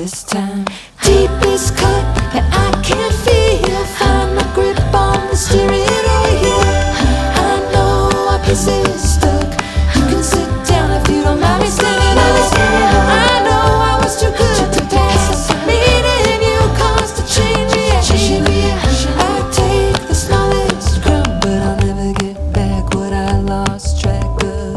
This time, deepest cut that I can't feel. Find my grip on the steering wheel. I know our pieces stuck. You can sit down if you don't mind me standing up. I know I was too good to pass. Meeting you caused a chain reaction. I take the smallest crumb, but I'll never get back what I lost track of.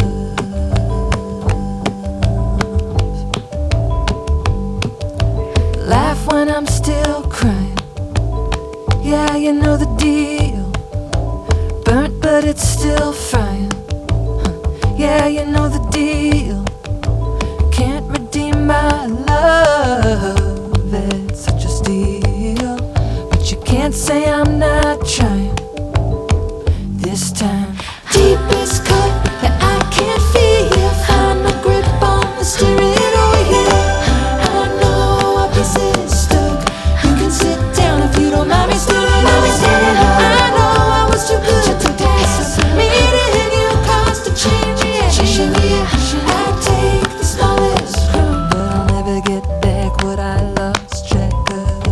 Laugh when I'm still crying. Yeah, you know the deal. Burnt, but it's still frying. Yeah, you know the deal. Can't redeem my love. It's such a steal. But you can't say I'm not trying. This time, deepest cut that I can't feel. Find my grip on the steering wheel. I know our pieces stuck. You can sit down if you don't mind me standing up. I know I was too good to pass. Meeting you caused a chain reaction. I take the smallest crumb, but I'll never get back what I lost track of.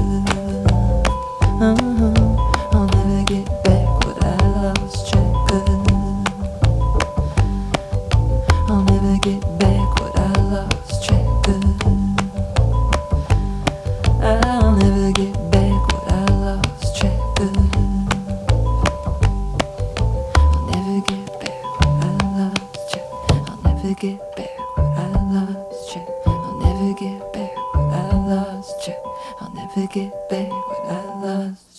I'll never get back what I lost track of. I'll never get back what I lost track of. I'll never get back what I lost track of. I'll never get back what I lost track. I'll never get back what I lost track. I'll never get back what I lost track. I'll never get back what I lost.